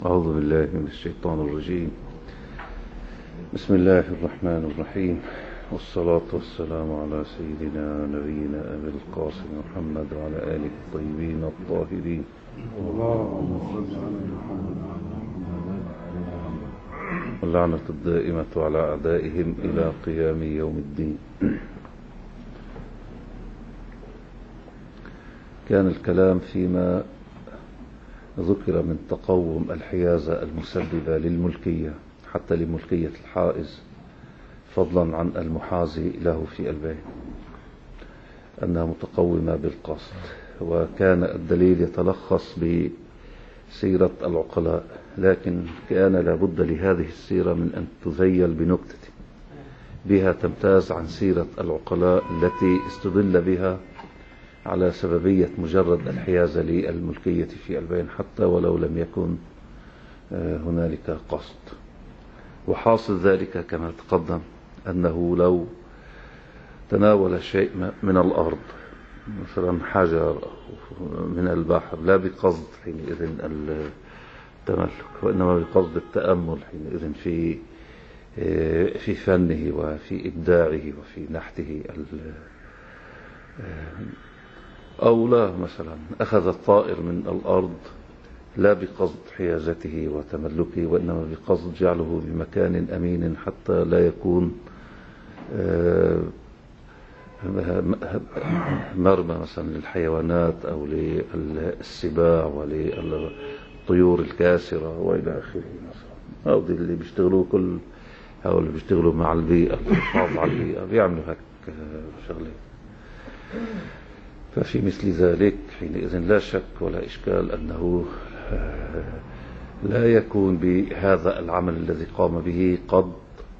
أعوذ بالله من الشيطان الرجيم. بسم الله الرحمن الرحيم، والصلاة والسلام على سيدنا نبينا أبي القاسم محمد وعلى آله الطيبين الطاهرين. واللعنة الدائمة على أعدائهم إلى قيام يوم الدين. كان الكلام فيما ذكر من تقوم الحيازة المسببة للملكية حتى لملكية الحائز، فضلا عن المحازي له في البيع، أنها متقومة بالقصد. وكان الدليل يتلخص بسيرة العقلاء، لكن كان لابد لهذه السيرة من أن تذيل بنكتة بها تمتاز عن سيرة العقلاء التي استدل بها على سببية مجرد الحيازة للملكية في البين حتى ولو لم يكن هنالك قصد. وحاصل ذلك كما تقدم أنه لو تناول شيء من الأرض، مثلا حجر من البحر، لا بقصد حينئذ التملك، وإنما بقصد التأمل حينئذ في فنه وفي إبداعه وفي نحته، أو لا مثلا أخذ الطائر من الأرض لا بقصد حيازته وتملكه، وإنما بقصد جعله بمكان أمين حتى لا يكون مرمى مثلا للحيوانات أو للسباع وللطيور الكاسرة وإلى آخره. مثلا أو دي اللي بيشتغلوا اللي بيشتغلوا مع البيئة، الحفاظ على البيئة، بيعملوا هيك شغلة. ففي مثل ذلك حينئذ لا شك ولا إشكال أنه لا يكون بهذا العمل الذي قام به قد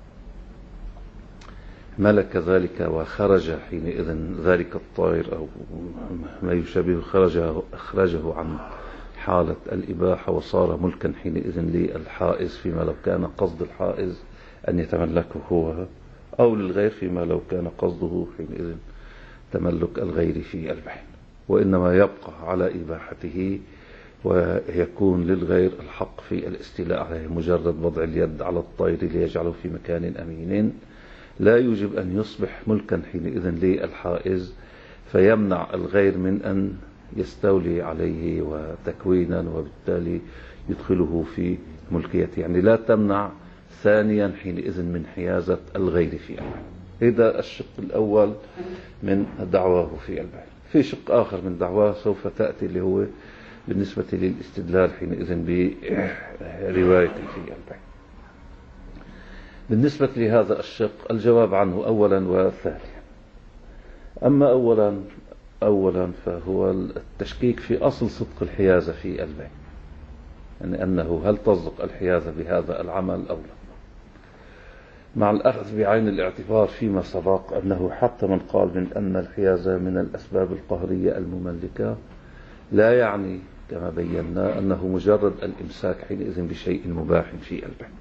ملك ذلك وخرج حينئذ ذلك الطائر أو ما يشابه، أخرجه عن حالة الإباحة وصار ملكا حينئذ للحائز، فيما لو كان قصد الحائز أن يتملكه هو، أو للغير فيما لو كان قصده حينئذ تملك الغير في البحر، وإنما يبقى على إباحته ويكون للغير الحق في الاستيلاء عليه. مجرد وضع اليد على الطير ليجعله في مكان أمين لا يوجب أن يصبح ملكا حينئذ للحائز، فيمنع الغير من أن يستولي عليه وتكوينا، وبالتالي يدخله في ملكيته. يعني لا تمنع ثانيا حينئذ من حيازة الغير في البحر. هذا الشق الأول من دعواه في البحر. في شق آخر من دعواه سوف تأتي، اللي هو بالنسبة للاستدلال حينئذ برواية في البحر. بالنسبة لهذا الشق الجواب عنه أولا وثانيا. أما أولا فهو التشكيك في أصل صدق الحيازة في البحر، يعني أنه هل تصدق الحيازة بهذا العمل أو لا، مع الأخذ بعين الاعتبار فيما سبق أنه حتى من قال من أن الحيازة من الأسباب القهرية المملكة لا يعني كما بينا أنه مجرد الإمساك حينئذ بشيء مباح في البحر،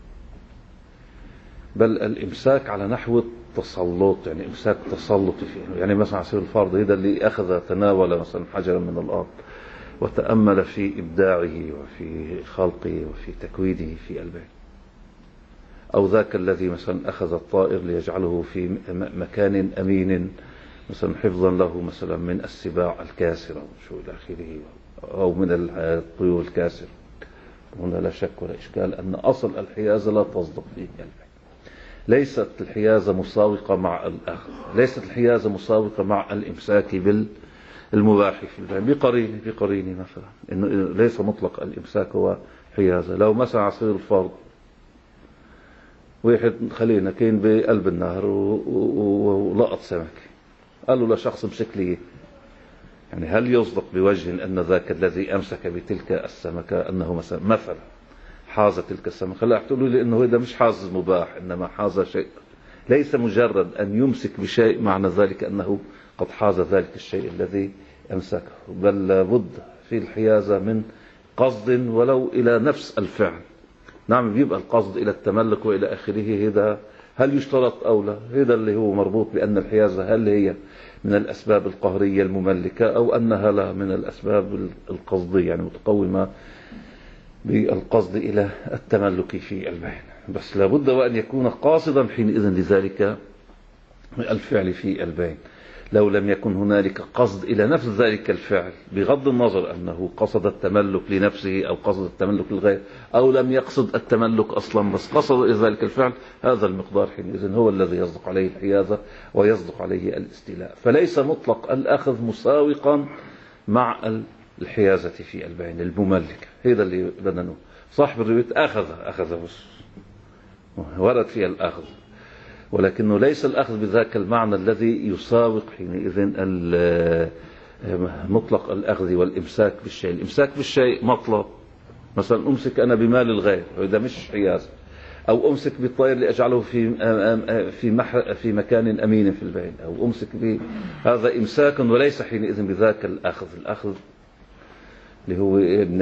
بل الإمساك على نحو التسلط، يعني إمساك تسلطي فيه. يعني مثلا على سبيل الفرض هذا اللي تناول مثلا حجرا من الأرض وتأمل في إبداعه وفي خلقه وفي تكوينه في البحر، أو ذاك الذي مثلا أخذ الطائر ليجعله في مكان أمين مثلا حفظا له مثلا من السباع الكاسرة وشو إلى آخره، أو من الطيور الكاسرة. هنا لا شك ولا إشكال أن أصل الحيازة لا تصدق فيه البحر. ليست الحيازة مساوقة مع الأخذ، ليست الحيازة مساوقة مع الإمساك بالمباح في البحر بقرينة مثلا، إنه ليس مطلق الإمساك هو حيازة. لو مثلا على سبيل الفرض واحد خلينا كان بقلب النهر ولقط سمك، قال له لشخص امسك لي، يعني هل يصدق بوجه أن ذاك الذي أمسك بتلك السمكة أنه مثلا حاز تلك السمكة؟ لا، تقول لي أنه هذا مش حاز مباح، إنما حاز شيء. ليس مجرد أن يمسك بشيء معنى ذلك أنه قد حاز ذلك الشيء الذي أمسكه، بل لابد في الحيازة من قصد ولو إلى نفس الفعل. نعم، بيبقى القصد إلى التملك وإلى آخره، هذا هل يشترط أو لا؟ هذا اللي هو مربوط بأن الحيازة هل هي من الأسباب القهرية المملكة أو أنها لا من الأسباب القصدية، يعني متقومة بالقصد إلى التملك في البين، بس لابد وأن يكون قاصدا حينئذ لذلك الفعل في البين. لو لم يكن هنالك قصد إلى نفس ذلك الفعل، بغض النظر أنه قصد التملك لنفسه أو قصد التملك للغير، أو لم يقصد التملك أصلا بس قصد إلى ذلك الفعل، هذا المقدار حينئذ هو الذي يصدق عليه الحيازة ويصدق عليه الاستيلاء. فليس مطلق الأخذ مساوقا مع الحيازة في البين المملكة. هذا اللي بدنا نقول. صاحب الرواية أخذ بس ورد فيها الأخذ، ولكنه ليس الأخذ بذاك المعنى الذي يساوق حينئذ مطلق الأخذ والإمساك بالشيء. الإمساك بالشيء مطلب، مثلا أمسك أنا بمال الغير، وإذا مش حيازة، أو أمسك بالطير لأجعله في مكان أمين في البين، أو أمسك هذا إمساك وليس حينئذ بذاك الأخذ اللي هو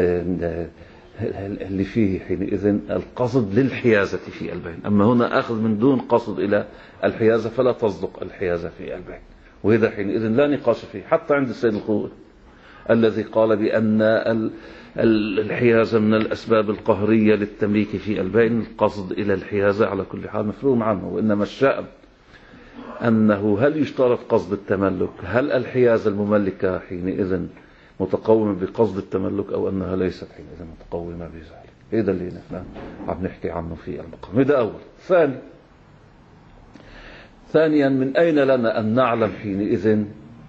اللي فيه حينئذ القصد للحيازة في البين. أما هنا أخذ من دون قصد إلى الحيازة فلا تصدق الحيازة في البين، وهذا حينئذ لا نقاش فيه حتى عند السيد الخوئي الذي قال بأن الحيازة من الأسباب القهرية للتمليك في البين. القصد إلى الحيازة على كل حال مفروغ عنه، وإنما الشأن أنه هل يشترط قصد التملك؟ هل الحيازة المملكة حينئذ متقومة بقصد التملك أو أنها ليست حينئذ متقومة بذلك؟ هذا اللي نحن عم نحكي عنه في المقام. هذا أول. ثانيا، من أين لنا أن نعلم حينئذ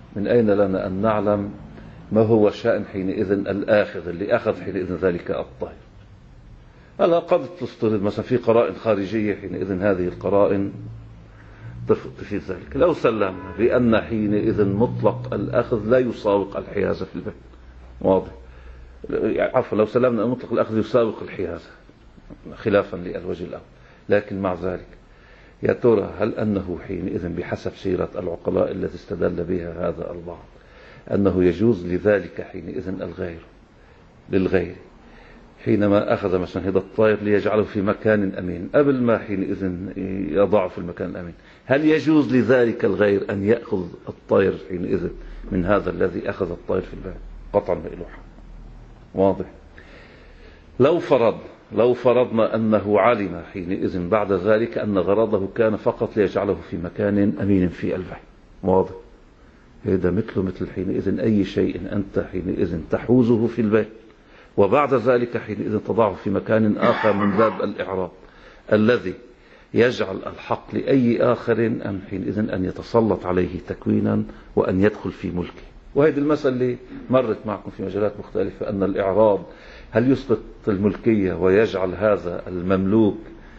ما هو شأن حينئذ الآخذ اللي أخذ حينئذ ذلك الطير؟ هلا قد تفترض مثلا في قرائن خارجية حينئذ هذه القرائن تفيد ذلك. لو سلمنا بأن حينئذ مطلق الأخذ لا يساوق الحيازة في البين، واضح؟ عفوا، لو سلمنا أن مطلق الأخذ يساوق الحيازة خلافا للوجه الأول، لكن مع ذلك يا ترى هل أنه حينئذ بحسب سيرة العقلاء التي استدل بها هذا البعض أنه يجوز لذلك حينئذ للغير حينما أخذ مثلا هذا الطائر ليجعله في مكان أمين قبل ما حينئذ يضعه في المكان الأمين، هل يجوز لذلك الغير أن يأخذ الطائر حينئذ من هذا الذي أخذ الطائر في الباب؟ قطعا بإلوحة، واضح؟ لو فرضنا أنه علم حينئذ بعد ذلك أن غرضه كان فقط ليجعله في مكان أمين في الباب، واضح؟ هذا مثل حينئذ أي شيء أنت حينئذ تحوزه في الباب وبعد ذلك حينئذ تضعه في مكان آخر من باب الإعراض الذي يجعل الحق لأي آخر أن حينئذ أن يتسلط عليه تكوينا وأن يدخل في ملكه. وهذه المسألة اللي مرت معكم في مجالات مختلفة، أن الإعراض هل يسقط الملكية ويجعل هذا المملوك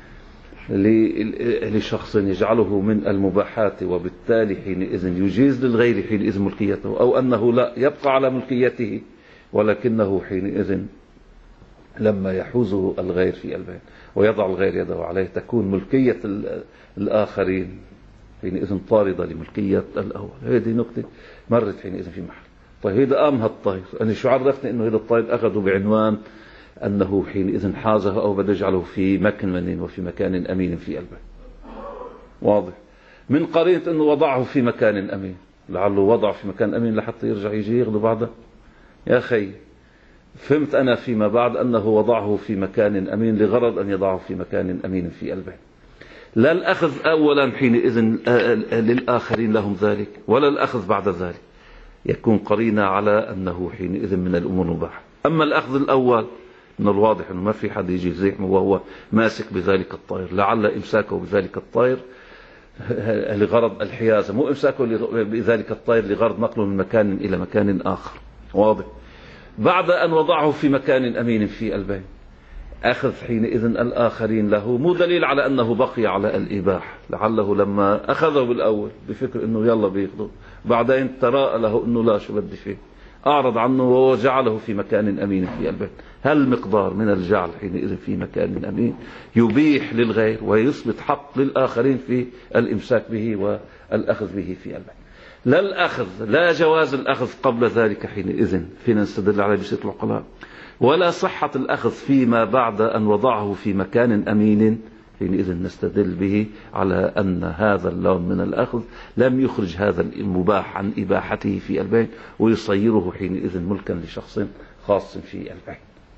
لشخص يجعله من المباحات وبالتالي حينئذ يجيز للغير حينئذ ملكيته، أو أنه لا يبقى على ملكيته ولكنه حينئذ لما يحوزه الغير في البيت ويضع الغير يده عليه تكون ملكية الآخرين حينئذ طاردة لملكية الأول. هذه نقطة مرت حينئذ في محل. طيب هذا أمها الطير، أنا شو عرفني أنه هذا الطير أخذه بعنوان أنه حينئذ حازه أو بده يجعله في مكمن وفي مكان أمين في البيت، واضح؟ من قرينة أنه وضعه في مكان أمين، لعله وضعه في مكان أمين لحتى يرجع يجي ياخذه بعده. يا أخي فهمت أنا فيما بعد أنه وضعه في مكان أمين لغرض أن يضعه في مكان أمين في البيت، لا الأخذ أولا حينئذ للآخرين لهم ذلك، ولا الأخذ بعد ذلك يكون قرينة على أنه حينئذ من الأمور المباحة. أما الأخذ الأول من الواضح أنه ما في حد يجي يزيحه وهو ماسك بذلك الطائر، لعل إمساكه بذلك الطائر لغرض الحيازة، مو إمساكه بذلك الطائر لغرض نقله من مكان إلى مكان آخر، واضح؟ بعد أن وضعه في مكان أمين في البيت أخذ حينئذ الآخرين له مو دليل على أنه بقي على الإباحة، لعله لما أخذه بالأول بفكر أنه يلا بياخذه بعدين تراءى له أنه لا شو بدي فيه، أعرض عنه وجعله في مكان أمين في البيت. هل مقدار من الجعل حينئذ في مكان أمين يبيح للغير ويثبت حق للآخرين في الإمساك به والأخذ به في البيت؟ لا الأخذ، لا جواز الأخذ قبل ذلك حينئذ فينا نستدل عليه بسيط العقلاء، ولا صحة الأخذ فيما بعد أن وضعه في مكان أمين حينئذ نستدل به على أن هذا اللون من الأخذ لم يخرج هذا المباح عن إباحته في البيت ويصيره حينئذ ملكا لشخص خاص في البيت.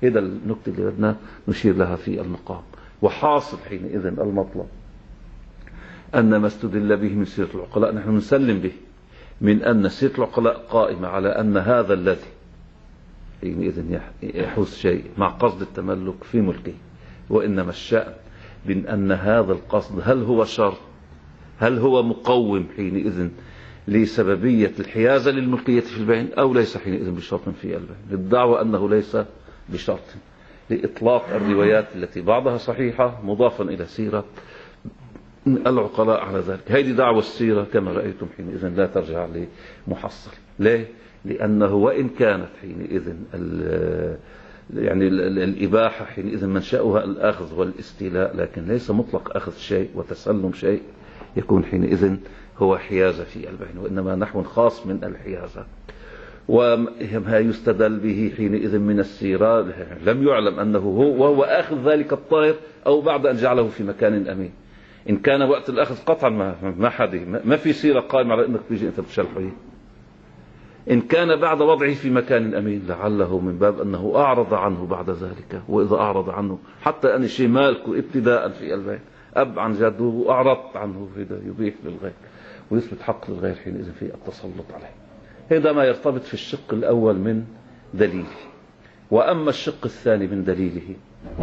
هذا النقطة اللي بدنا نشير لها في المقام. وحاصل حينئذ المطلب أن ما استدل به من سيرة العقلاء نحن نسلم به، من أن سيرة العقلاء قائمة على أن هذا الذي حينئذ يحوز شيء مع قصد التملك في ملكه، وإنما الشأن من أن هذا القصد هل هو شرط، هل هو مقوم حينئذ لسببية الحيازة للملكية في البين، أو ليس حينئذ بشرط في البين. الدعوة أنه ليس بشرط، لإطلاق الروايات التي بعضها صحيحة مضافا إلى سيرة العقلاء على ذلك. هذه دعوة السيرة كما رأيتم حينئذ لا ترجع لمحصل. ليه؟ لأنه وإن كانت حينئذ يعني الإباحة حينئذ منشأها الأخذ والاستيلاء، لكن ليس مطلق أخذ شيء وتسلم شيء يكون حينئذ هو حيازة في البين، وإنما نحو خاص من الحيازة. وما يستدل به حينئذ من السيرة لم يعلم أنه هو، وهو آخذ ذلك الطائر أو بعد أن جعله في مكان أمين. إن كان وقت الأخذ قطعا ما في سيرة قائمة على أنك تيجي أنت بتشلحه. إن كان بعد وضعه في مكان أمين لعله من باب أنه أعرض عنه بعد ذلك، وإذا أعرض عنه حتى أن الشيء مالك ابتداء في البين أب عن جده وأعرضت عنه، هذا يبيح للغير ويثبت حق للغير حينئذ في التسلط عليه. هذا ما يرتبط في الشق الأول من دليله. وأما الشق الثاني من دليله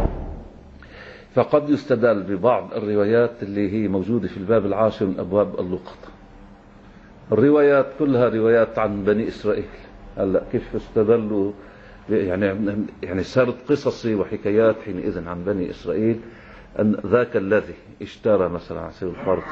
فقد يستدل ببعض الروايات اللي هي موجودة في الباب 10 من أبواب اللقطة. الروايات كلها روايات عن بني إسرائيل. هلا كيف استدلوا؟ يعني سرد قصصي وحكايات حينئذ عن بني إسرائيل أن ذاك الذي اشترى مثلا على سبيل الفرض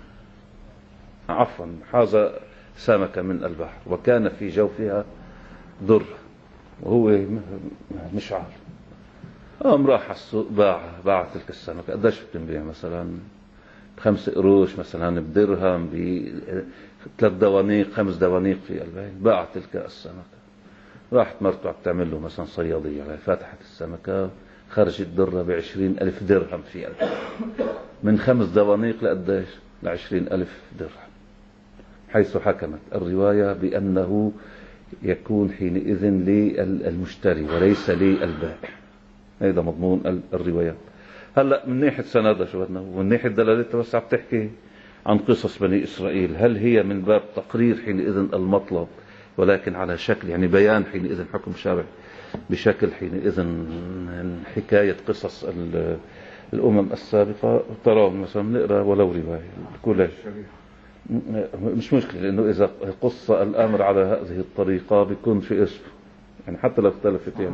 حاز سمكة من البحر وكان في جوفها در وهو مش عارف، راح على السوق باع تلك السمكة. قديش بتنبيع؟ مثلا 5 قروش، مثلا بدرهم، ب3 دوانيق 5 دوانيق في البين. باع تلك السمكة، راحت مرته عم تعمل له مثلا صيادية، فتحت السمكة خرجت درة ب20,000 درهم في البين، من 5 دوانيق لقديش؟ ل20,000 درهم، حيث حكمت الرواية بأنه يكون حينئذ للمشتري وليس للبائع. هذا مضمون الروايات. هلا من ناحية سندها شو بدنا، ومن ناحية دلالتها بس عم تحكي عن قصص بني إسرائيل، هل هي من باب تقرير حينئذ المطلب ولكن على شكل يعني بيان حينئذ حكم شرعي بشكل حينئذ حكاية قصص الأمم السابقة. ترى مثلا نقرأ ولو رواية كلها مش مشكلة، لأنه إذا قص الأمر على هذه الطريقة بيكون في اسم، يعني حتى لو اختلفت يعني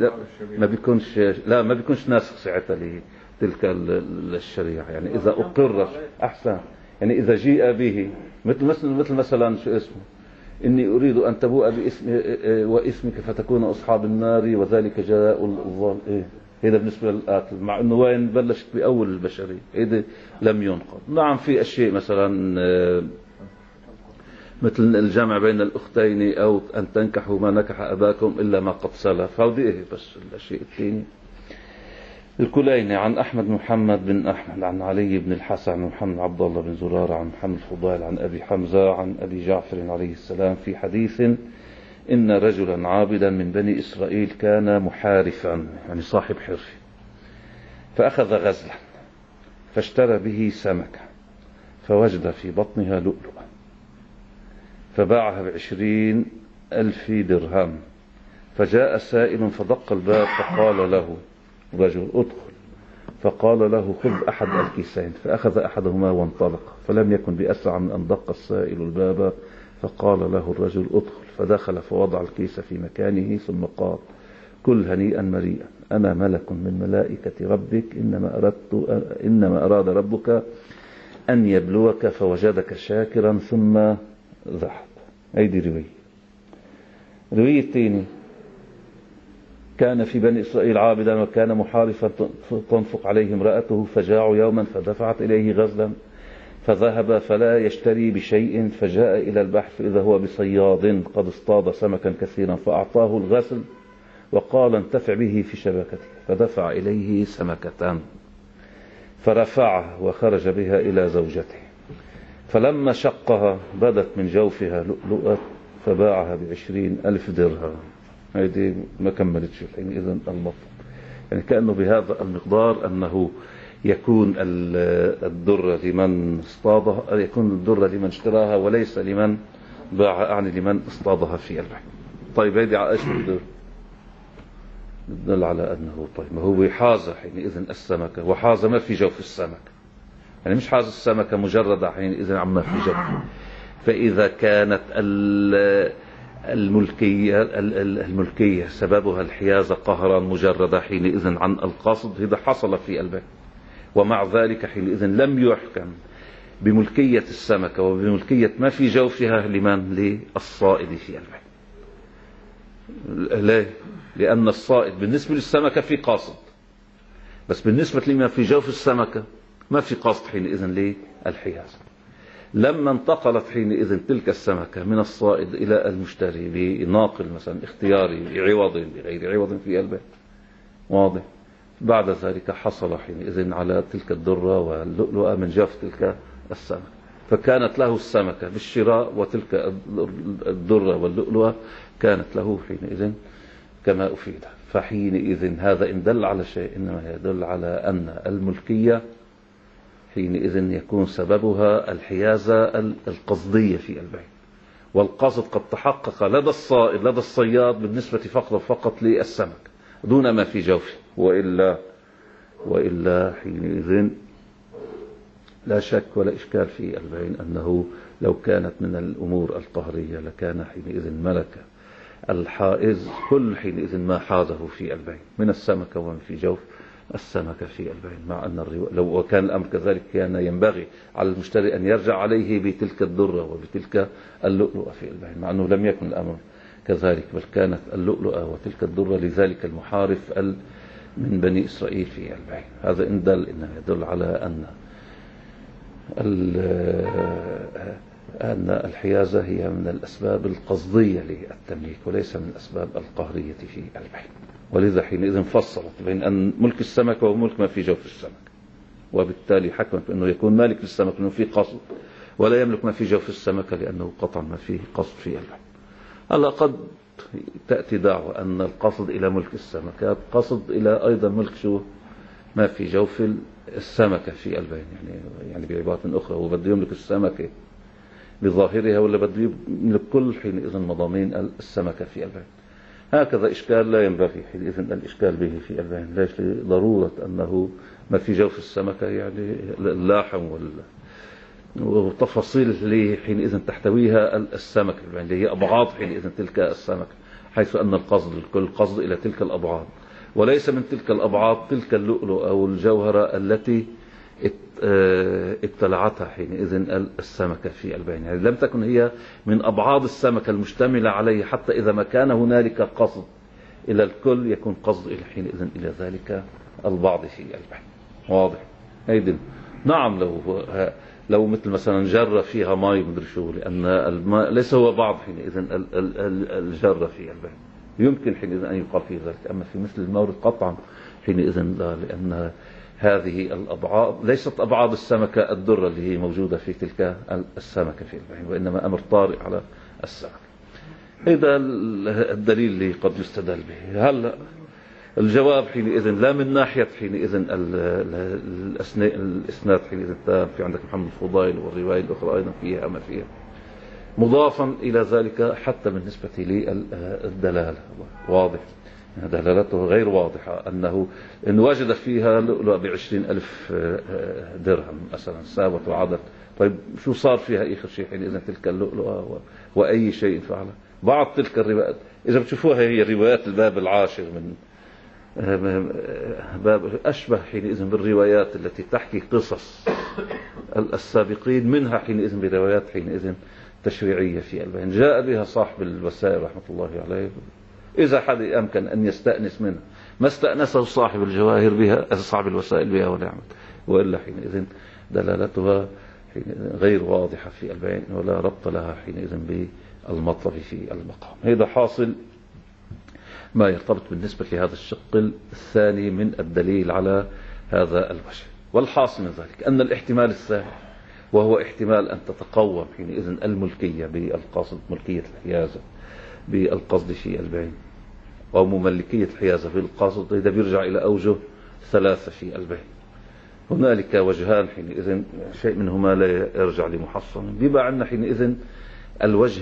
ما بيكونش ناسخ ساعتها لتلك الشريعة. يعني إذا أقر أحسن، يعني إذا جيء به مثل مثلا شو اسمه، إني أريد أن تبوء باسم واسمك فتكون أصحاب النار وذلك جزاء الظالمين. هذا بالنسبة للقاتل، مع أنه وين بلشت بأول البشرية، هذا لم ينقض. نعم في أشياء مثلا مثل الجمع بين الأختين أو أن تنكحوا ما نكح أباكم إلا ما قد سلف، هذه بس الأشياء الثانية. الكليني عن أحمد محمد بن أحمد عن علي بن الحسن عن محمد عبد الله بن زرارة عن محمد الفضيل عن أبي حمزة عن أبي جعفر عليه السلام في حديث: إن رجلا عابدا من بني إسرائيل كان محارفا، يعني صاحب حرف، فأخذ غزلا فاشترى به سمكة فوجد في بطنها لؤلؤا فباعها ب20,000 درهم. فجاء سائل فدق الباب فقال له رجل: ادخل. فقال له: خذ أحد الكيسين. فأخذ أحدهما وانطلق، فلم يكن بأسرع من أن دق السائل الباب فقال له الرجل: ادخل. فدخل فوضع الكيس في مكانه ثم قال: كل هنيئا مريئا، أنا ملك من ملائكة ربك، إنما أراد ربك أن يبلوك فوجدك شاكرا ثم ذهب. هذه رواية الثانية: كان في بني إسرائيل عابدا وكان محارفا تنفق عليه امرأته، فجاعوا يوما فدفعت إليه غزلا فذهب فلا يشتري بشيء، فجاء إلى البحر فإذا هو بصياد قد اصطاد سمكا كثيرا، فأعطاه الغسل وقال: انتفع به في شبكته. فدفع إليه سمكة فرفعها وخرج بها إلى زوجته، فلما شقها بدت من جوفها لؤلؤة فباعها ب20,000 درهم. هذه ما كملتش حينئذ المطلب. يعني كأنه بهذا المقدار أنه يكون الدرة لمن اصطادها، يكون الدرة لمن اشتراها وليس لمن باع، يعني لمن اصطادها في البحر. طيب هذه على ايش تدل على أنه طيب ما هو حاز حينئذ السمكة، وحاز ما في جوف السمكة، يعني مش حاز السمكة مجردة حينئذ عما في جوف. فإذا كانت الملكية سببها الحيازة قهرا مجردة حينئذ عن القصد، إذا حصل في البيع، ومع ذلك حينئذ لم يحكم بملكية السمكة وبملكية ما في جوفها لمن؟ للصائد في البيع. ليه؟ لأن الصائد بالنسبة للسمكة في قاصد، بس بالنسبة لما في جوف السمكة ما في قصد حينئذ للحيازة. لما انتقلت حينئذ تلك السمكة من الصائد إلى المشتري بناقل مثلا اختياري بعوض بغير عوض في البيع، واضح، بعد ذلك حصل حينئذ على تلك الدرة واللؤلؤة من جوف تلك السمكة، فكانت له السمكة بالشراء، وتلك الدرة واللؤلؤة كانت له حينئذ كما أفيد. فحينئذ هذا إن دل على شيء إنما يدل على أن الملكية حينئذ يكون سببها الحيازة القصدية في البيع، والقصد قد تحقق لدى الصائد لدى الصياد بالنسبة فقط للسمك دون ما في جوفه، وإلا حينئذ لا شك ولا إشكال في البيع أنه لو كانت من الأمور القهرية لكان حينئذ ملك الحائز كل حينئذ ما حازه في البيع من السمكة ومن في جوف السمكة في البيع. مع أن لو كان الأمر كذلك كان ينبغي على المشتري أن يرجع عليه بتلك الدرة وبتلك اللؤلؤة في البيع، مع أنه لم يكن الأمر كذلك، بل كانت اللؤلؤة وتلك الدرة لذلك المحارف من بني إسرائيل في البيع. هذا إن دل إنه يدل على أن الحيازة هي من الأسباب القصدية للتمليك وليس من الأسباب القهرية في البيع. ولذا حينئذ فصلت بين أن ملك السمك وملك ما في جوف السمك، وبالتالي حكمت أنه يكون مالك للسمك أنه في قصد، ولا يملك ما في جوف السمكة لأنه قطعا ما فيه قصد في البيع. هلا قد تأتي دعوة أن القصد إلى ملك السمكات قصد إلى أيضا ملك شو ما في جوف السمكة في البيع، يعني بعبارة أخرى هو بده يملك السمكة بظاهرها ولا بده يملك كل حينئذ مضامين السمكة في البيع. هكذا إشكال لا ينبغي حينئذ الإشكال به في البيع. ليش؟ لضرورة أنه ما في جوف السمكة يعني اللحم وتفاصيل اللي حينئذ تحتويها السمكة، يعني اللي هي أبعاد حينئذ تلك السمكة، حيث أن القصد الكل قصد إلى تلك الأبعاد، وليس من تلك الأبعاد تلك اللؤلؤ أو الجوهرة التي ابتلعتها حينئذ السمكة في البيع. يعني لم تكن هي من أبعاد السمكة المشتملة عليه، حتى إذا ما كان هنالك قصد إلى الكل يكون قصد إلى حينئذ إلى ذلك البعض في البيع. واضح؟ أيضا نعم، لو مثل مثلا جرة فيها ماء مدري شو، لأن الماء ليس هو بعض حينئذ الجرة في البيع، يمكن حينئذ أن يقال في ذلك. أما في مثل المورد قطعا حينئذ لا، لأن هذه الأبعاد ليست أبعاد السمكة الدرة اللي هي موجودة في تلك السمكة في البيع، وإنما أمر طارئ على السمكة. هذا الدليل اللي قد يستدل به. هل الجواب حينئذ لا من ناحية حينئذ الإسناد حينئذ في عندك محمد الفضيل والرواية الأخرى أيضا فيها ما فيها، مضافا إلى ذلك حتى بالنسبة للدلالة واضح، دلالته غير واضحة، أنه إن وجد فيها لؤلؤ ب20,000 درهم مثلا ساوت وعدت. طيب شو صار فيها آخر شيء حينئذ تلك اللؤلؤة وأي شيء فعله؟ بعض تلك الروايات إذا بتشوفوها هي روايات الباب العاشر من باب أشبه حينئذ بالروايات التي تحكي قصص السابقين، منها حينئذ بروايات حينئذ تشريعية في البيان جاء بها صاحب الوسائل رحمة الله عليه، إذا حد أمكن أن يستأنس منها ما استأنسه صاحب الجواهر بها، صاحب الوسائل بها ولا يعمل، وإلا حينئذ دلالتها غير واضحة في البيان ولا ربط لها حينئذ بالمطلب في المقام. هذا حاصل ما يرتبط بالنسبة لهذا الشق الثاني من الدليل على هذا الوجه. والحاصل من ذلك أن الاحتمال الثاني وهو احتمال أن تتقوم حينئذ الملكية بالقصد، ملكية الحيازة بالقصد في البيع، أو مملكية الحيازة في القصد، إذا بيرجع إلى أوجه ثلاثة في البيع. هنالك وجهان حينئذ، شيء منهما لا يرجع لمحصن. بيبقى عندنا حينئذ الوجه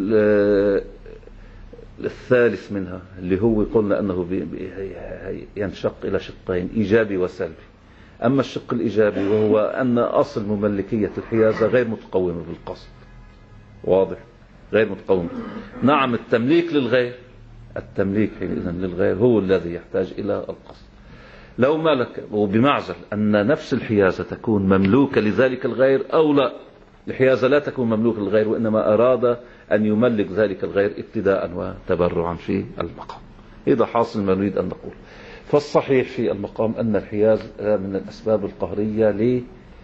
الثالث منها، اللي هو قلنا أنه ينشق إلى شقين، إيجابي وسلبي. أما الشق الإيجابي وهو أن أصل مملكية الحيازة غير متقومة بالقصد، واضح، غير متقومة. نعم التمليك للغير، التمليك حينئذ للغير هو الذي يحتاج إلى القصد. لو ملك وبمعزل أن نفس الحيازة تكون مملوكة لذلك الغير، أو لا، الحيازة لا تكون مملوكة للغير، وإنما أراد أن يملك ذلك الغير ابتداء وتبرعا في المقام. إذا حاصل ما نريد أن نقول. فالصحيح في المقام أن الحيازة من الأسباب القهرية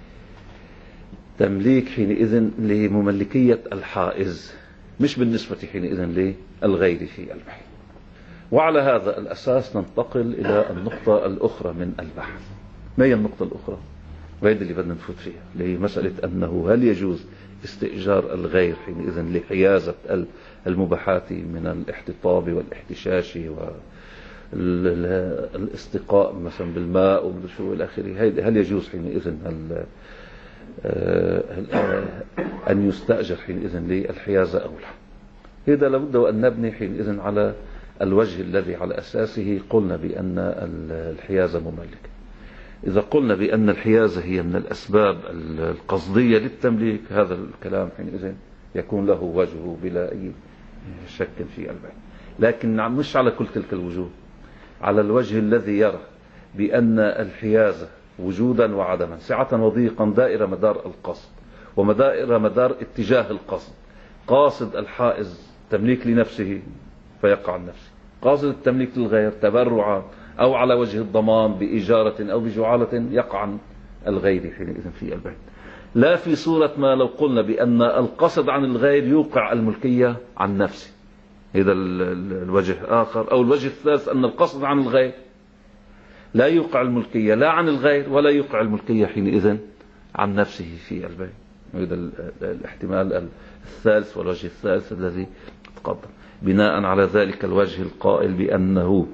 لتمليك حينئذ لمملكية الحائز، مش بالنسبة حينئذ للغير في البحث. وعلى هذا الأساس ننتقل إلى النقطة الأخرى من البحث. ما هي النقطة الأخرى؟ وهذه اللي بدنا نفوت فيها، اللي هي مسألة أنه هل يجوز استئجار الغير حينئذ لحيازة المباحات من الاحتطاب والاحتشاش والاستقاء مثلا بالماء ومن شو إلى آخره. هل يجوز حينئذ أن يستأجر حينئذ للحيازة أو لا؟ إذا لابد أن نبني حينئذ على الوجه الذي على أساسه قلنا بأن الحيازة مملكة. إذا قلنا بأن الحيازة هي من الأسباب القصدية للتمليك، هذا الكلام حينئذ يكون له وجهه بلا أي شك في البحث. لكن مش على كل تلك الوجوه، على الوجه الذي يرى بأن الحيازة وجودا وعدما، سعة وضيقا، دائرة مدار القصد ومدائر مدار اتجاه القصد. قاصد الحائز تمليك لنفسه فيقع عن نفسه، قاصد التمليك للغير تبرعا أو على وجه الضمان بإجارة أو بجعالة يقع عن الغير حينئذ في البيت. لا في صورة ما لو قلنا بأن القصد عن الغير يوقع الملكية عن نفسه، هذا الوجه آخر. أو الوجه الثالث أن القصد عن الغير لا يوقع الملكية لا عن الغير ولا يوقع الملكية حينئذ عن نفسه في البيت. هذا الاحتمال الثالث والوجه الثالث الذي تقدم. بناء على ذلك الوجه القائل بأنه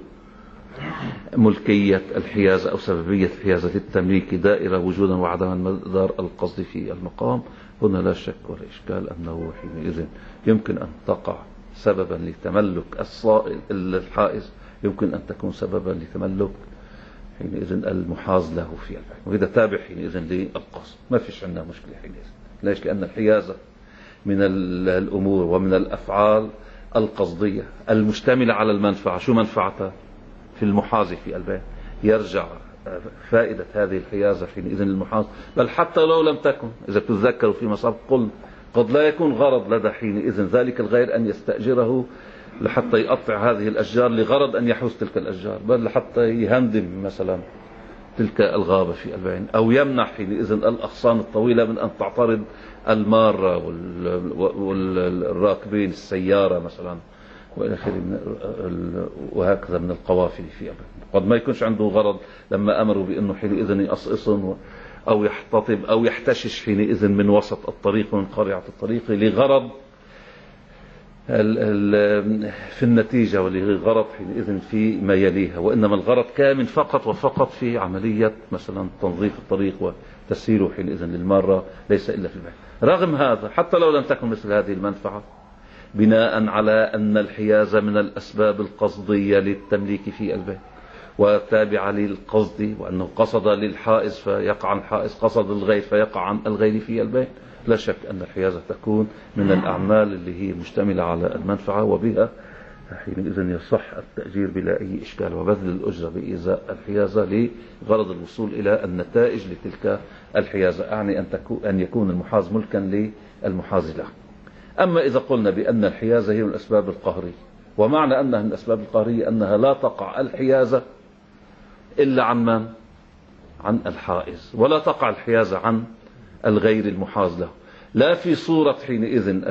ملكية الحيازة أو سببية حيازة التمليك دائرة وجودا وعدما مدار القصد في المقام، هنا لا شك ولا إشكال أنه حينئذ يمكن أن تقع سببا لتملك الحائز، يمكن أن تكون سببا لتملك حينئذ المحاز له في البيت، وإذا تابع حينئذ للقصد ما فيش عندنا مشكلة حينئذ. ليش؟ لأن الحيازة من الأمور ومن الأفعال القصدية المشتملة على المنفعة. شو منفعتها؟ في المحاز في البيت. يرجع فائدة هذه الحيازة حينئذ للمحاز، بل حتى لو لم تكن، إذا تتذكروا فيما سبق قل قد لا يكون غرض لدى حينئذ ذلك الغير أن يستأجره لحتى يقطع هذه الأشجار لغرض أن يحوز تلك الأشجار، بل لحتى يهندم مثلا تلك الغابة في البين، أو يمنع حينئذ الأغصان الطويلة من أن تعترض المارة والراكبين السيارة مثلا وإلى آخره، وهكذا من القوافل في البين. قد ما يكونش عنده غرض لما أمروا بأنه حينئذ يقصصن أو يحتطب أو يحتشش حينئذ من وسط الطريق ومن قريعة الطريق لغرض في النتيجة ولغرض حينئذ في ما يليها، وإنما الغرض كامن فقط وفقط في عملية مثلا تنظيف الطريق وتسييره حينئذ للمارة، ليس إلا في البيت. رغم هذا حتى لو لم تكن مثل هذه المنفعة، بناء على أن الحيازة من الأسباب القصدية للتمليك في البيت وتابعة للقصد، وأنه قصد للحائز فيقع عن الحائز، قصد للغير فيقع عن الغير في البيت، لا شك أن الحيازة تكون من الأعمال اللي هي مشتملة على المنفعة، وبها حينئذ يصح التأجير بلا أي إشكال وبذل الأجرة بإزاء الحيازة لغرض الوصول إلى النتائج لتلك الحيازة، أعني أن يكون المحاز ملكا للمحاز له. أما إذا قلنا بأن الحيازة هي من الأسباب القهرية، ومعنى أنها من الأسباب القهرية أنها لا تقع الحيازة إلا عن من؟ عن الحائز، ولا تقع الحيازة عن الغير المحاز له، لا في صورة حينئذ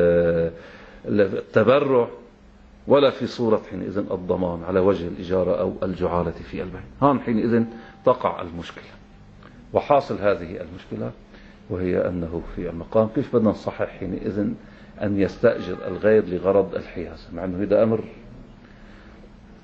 التبرع ولا في صورة حينئذ الضمان على وجه الإجارة أو الجعالة في البيت. هون حينئذ تقع المشكلة. وحاصل هذه المشكلة وهي أنه في المقام كيف بدنا نصحح حينئذ أن يستأجر الغير لغرض الحيازة، مع أنه هذا أمر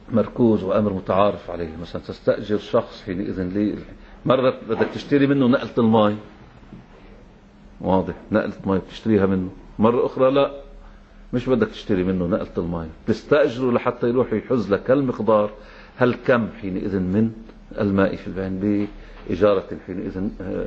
مركوز وأمر متعارف عليه. مثلا تستأجر شخص حينئذ لي مرة بدك تشتري منه نقلة الماء، واضح، نقلة ماء بتشتريها منه. مرة أخرى لا، مش بدك تشتري منه نقلة الماء، تستأجره لحتى يروح يحز لك هالمقدار هالكم حينئذ من الماء في البين بإجارة حينئذ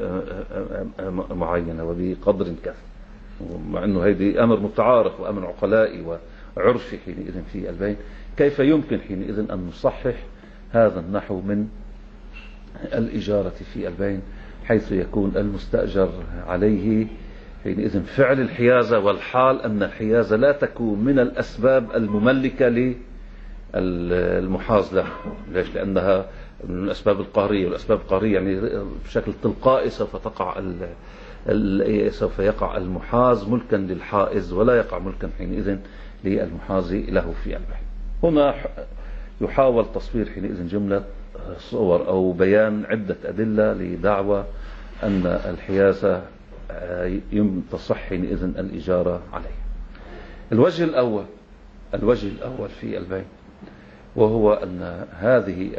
معينة وبقدر كذا، مع أنه هيدي أمر متعارف وأمر عقلائي وعرفي حينئذ في البين. كيف يمكن حينئذ أن نصحح هذا النحو من الإجارة في البين، حيث يكون المستأجر عليه حينئذ فعل الحيازة، والحال أن الحيازة لا تكون من الأسباب المملكة للمحاز له. ليش؟ لأنها من الأسباب القهرية، والأسباب القهرية يعني بشكل تلقائي سوف يقع المحاز ملكا للحائز، ولا يقع ملكا حينئذ للمحاز له في البين. هنا يحاول تصوير حينئذ جملة صور أو بيان عدة أدلة لدعوى أن الحيازة تصح حينئذ الإجارة عليه. الوجه الأول في البين وهو أن هذه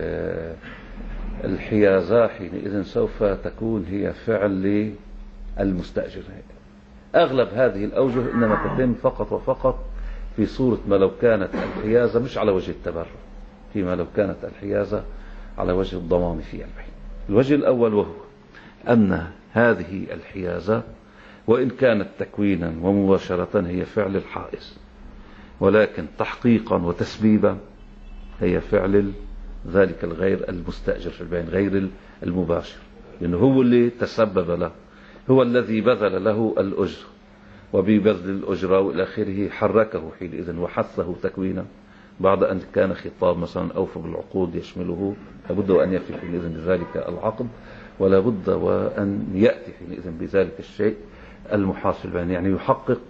الحيازة حينئذ سوف تكون هي فعل للمستأجر. أغلب هذه الأوجه إنما تتم فقط وفقط في صورة ما لو كانت الحيازة مش على وجه التبرع، فيما لو كانت الحيازة على وجه الضمان في البين. الوجه الأول وهو أن هذه الحيازة وإن كانت تكوينا ومباشرة هي فعل الحائز، ولكن تحقيقا وتسبيبا هي فعل ذلك الغير المستأجر في البين، غير المباشر، لأنه هو اللي تسبب له، هو الذي بذل له الأجر، وببذل الأجرة وإلى آخره حركه حينئذ وحثه تكوينا، بعد أن كان خطاب مثلا أوفى بالعقود يشمله، لابد وأن يفي حينئذ بذلك العقد، ولا بد وأن يأتي حينئذ بذلك الشيء المحاز في البين، يعني يحقق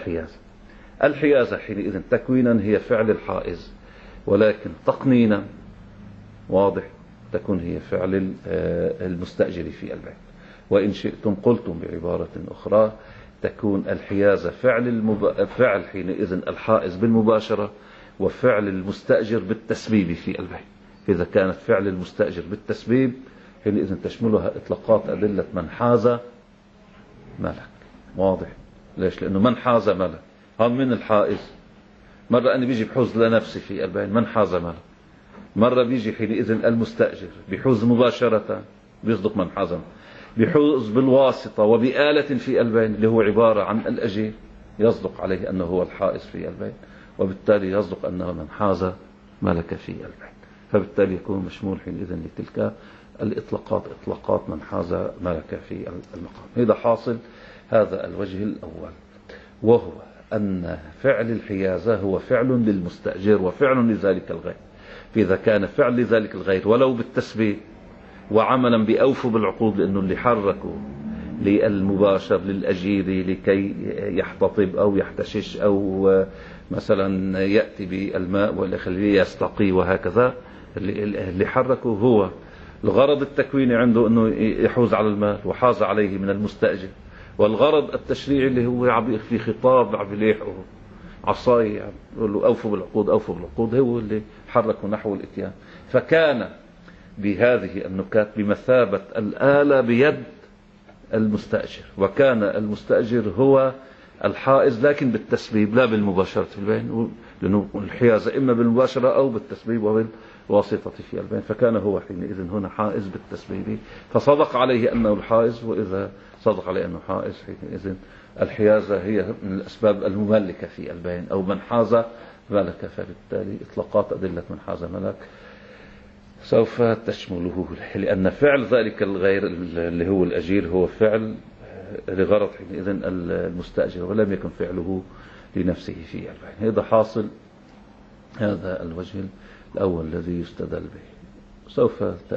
الحيازة حينئذ تكوينا هي فعل الحائز، ولكن تقنينا واضح تكون هي فعل المستأجر في البين. وإن شئتم قلتم بعبارة أخرى تكون الحيازة فعل حينئذ الحائز بالمباشرة، وفعل المستأجر بالتسبيب في البين. إذا كانت فعل المستأجر بالتسبيب حينئذ تشملها إطلاقات أدلة من حاز ملك، واضح. ليش؟ لأنه من حاز ملك هذا من الحائز. مرة أنا بيجي بحوز لنفسي في البين من حاز ملك، مرة بيجي حينئذ المستأجر بحوز مباشرة بيصدق من حاز، بحوز بالواسطة وبآلة في البين اللي هو عبارة عن الأجير يصدق عليه أنه هو الحائز في البين، وبالتالي يصدق أنه من حاز ملك في البين، فبالتالي يكون مشمول حينئذ لتلك الإطلاقات إطلاقات من حاز ملك في المقام. هذا حاصل هذا الوجه الأول، وهو أن فعل الحيازة هو فعل للمستأجر وفعل لذلك الغير. فإذا كان فعل لذلك الغير ولو بالتسبيب وعملا بأوفوا بالعقود، لأنه اللي حركوا للمباشر للأجير لكي يحتطب أو يحتشش أو مثلا يأتي بالماء والأخلي يستقي وهكذا، اللي حركوا هو الغرض التكويني عنده أنه يحوز على المال وحاز عليه من المستأجر، والغرض التشريعي اللي هو عم في خطاب عم يليحه عصاي يقول له أوفوا بالعقود أوفوا بالعقود، هو اللي حركوا نحو الإتيان. فكان بهذه النكات بمثابة الآلة بيد المستأجر، وكان المستأجر هو الحائز لكن بالتسبيب لا بالمباشرة في البين، لأنه الحيازة إما بالمباشرة أو بالتسبيب وبالواسطة في البين، فكان هو حينئذ هنا حائز بالتسبيب، فصدق عليه أنه الحائز. وإذا صدق عليه أنه حائز حينئذ الحيازة هي من الأسباب المملكة في البين أو من حاز ملك، فبالتالي إطلاقات أدلة من حاز ملك سوف تشمله، لأن فعل ذلك الغير اللي هو الأجير هو فعل لغرض حينئذ المستأجر، ولم يكن فعله لنفسه في البين. هذا حاصل هذا الوجه الأول الذي يستدل به. سوف